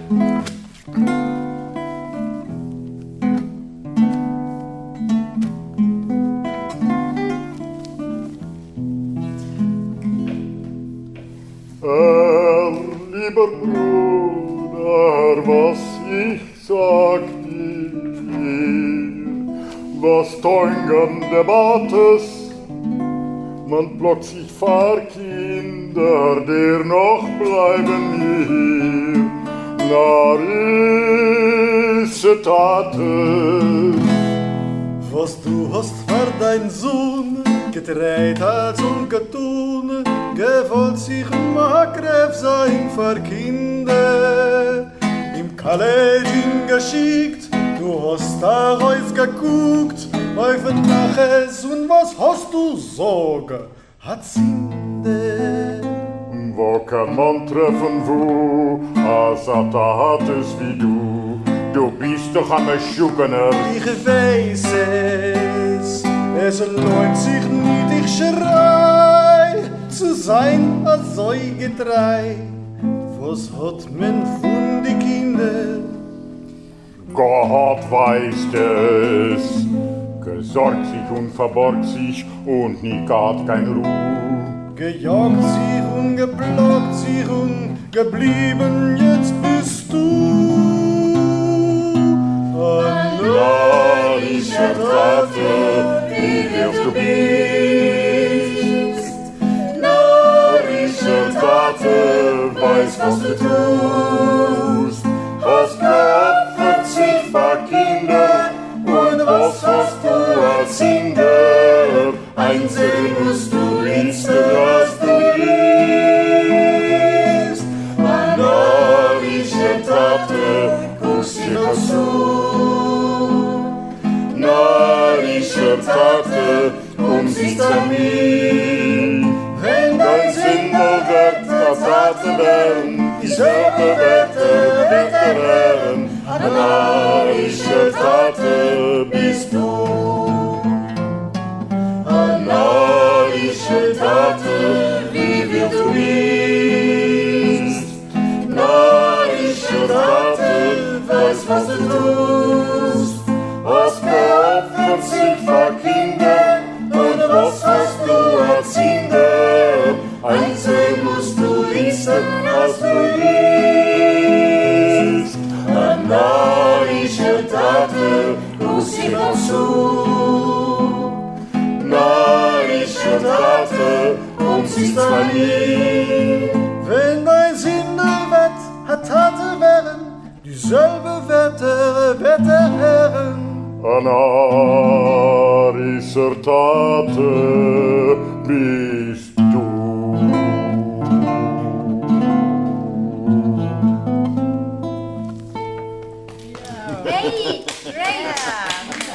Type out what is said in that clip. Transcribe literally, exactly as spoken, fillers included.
Herr, lieber Bruder, was ich sag dir, was teungern Debattes, man blockt sich vor Kinder, der noch bleiben hier, na ist Tate. Was du hast für dein Sohn gedreht als und getun, gewollt sich Maghreb sein für Kinder. Im College geschickt, du hast da raus geguckt, auf ein Naches und was hast du Sorge, hat Sinde. Wo kann man treffen, wo Asata hat es wie du? Du bist doch am Schukener. Ich weiß es, es lohnt sich nicht, ich schrei, zu sein als so getrei. Was hat man von die Kinder? Gott weiß es, gesorgt sich und verborgt sich und nie hat kein Ruhe. Gejagt sich und geplagt sich und geblieben, jetzt bist du. Narische Tate, wie wirst du bist. Narische Tate, weiß, was du tust. Was geopfert sich für Kinder und was hast du als Singer? Einzeln musst du wissen, was du bist. Narische Tate, guckst dir das zu. Narische Tate, um sich an mich. Wenn dein Sinn nur wird, das Tate werden, dieselbe Werte, Werte werden. Narische Tate bist du. Narische Tate, wie wirst du bist. Narische Tate, weiß, was du tust. Was geopfert sich für Kinder und was hast du als Kinder? Einzeln musst du wissen, was du bist. Eine narische Tate, ruf sie noch zu. Narische Tate, um sich zwar nie. Wenn dein Sinne wird, hat Tate werden, dieselbe Werte, Werte Herren. Narische Tate bist du. Great, great.